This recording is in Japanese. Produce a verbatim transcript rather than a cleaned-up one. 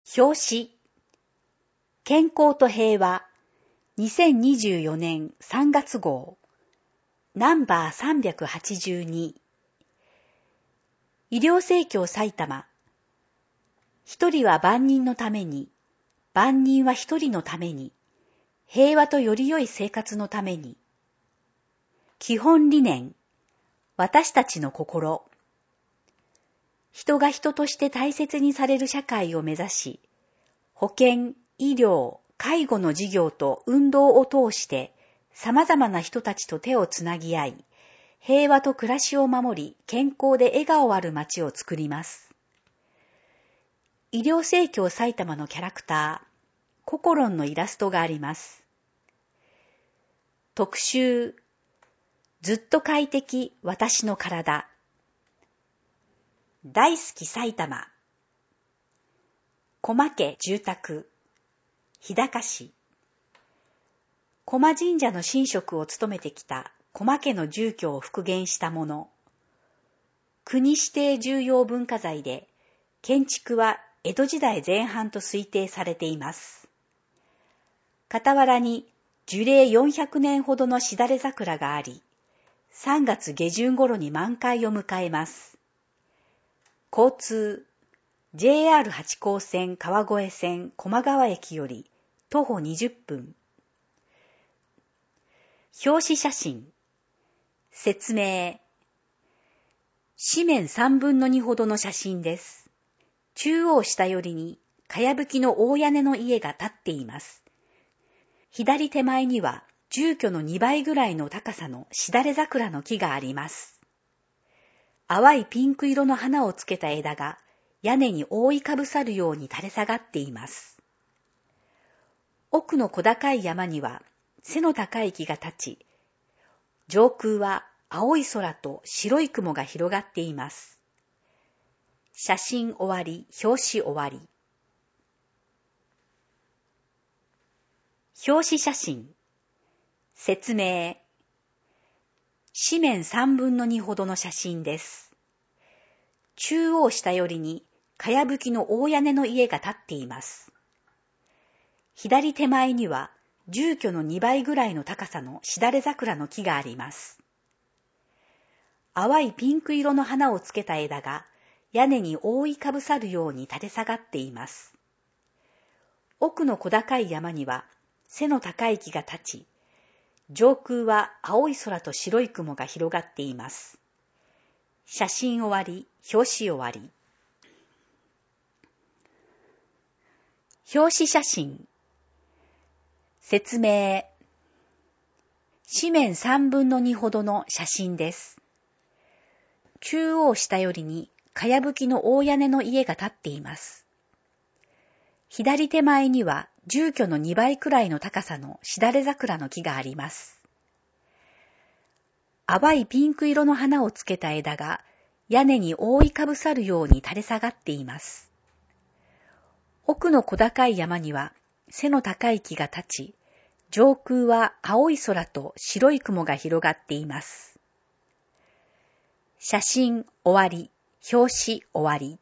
表紙、健康と平和、にせんにじゅうよねんさんがつ号、ナンバーさんびゃくはちじゅうに。医療生協埼玉。一人は万人のために、万人は一人のために、平和とより良い生活のために。基本理念、私たちの心。人が人として大切にされる社会を目指し、保健、医療、介護の事業と運動を通して様々な人たちと手をつなぎ合い、平和と暮らしを守り、健康で笑顔ある街を作ります。医療生協埼玉のキャラクター、ココロンのイラストがあります。特集、ずっと快適私の体。大好き埼玉。駒家住宅。日高市。駒神社の神職を務めてきた駒家の住居を復元したもの。国指定重要文化財で、建築は江戸時代前半と推定されています。傍らに樹齢よんひゃくねんほどのしだれ桜があり、さんがつげじゅん頃に満開を迎えます。交通、ジェイアールはち 号線川越線駒川駅より徒歩にじゅっぷん。表紙写真。説明。紙面さんぶんのにほどの写真です。中央下寄りにかやぶきの大屋根の家が建っています。左手前には住居のにばいぐらいの高さのしだれ桜の木があります。淡いピンク色の花をつけた枝が屋根に覆いかぶさるように垂れ下がっています。奥の小高い山には背の高い木が立ち、上空は青い空と白い雲が広がっています。写真終わり、表紙終わり。表紙写真。説明。紙面さんぶんのにほどの写真です。中央下寄りにかやぶきの大屋根の家が建っています。左手前には住居のにばいぐらいの高さのしだれ桜の木があります。淡いピンク色の花をつけた枝が屋根に覆いかぶさるように垂れ下がっています。奥の小高い山には背の高い木が立ち、上空は青い空と白い雲が広がっています。写真終わり、表紙終わり。表紙写真。説明。紙面さんぶんのにほどの写真です。中央下寄りにかやぶきの大屋根の家が建っています。左手前には住居のにばいくらいの高さのしだれ桜の木があります。淡いピンク色の花をつけた枝が屋根に覆いかぶさるように垂れ下がっています。奥の小高い山には背の高い木が立ち、上空は青い空と白い雲が広がっています。写真終わり、表紙終わり。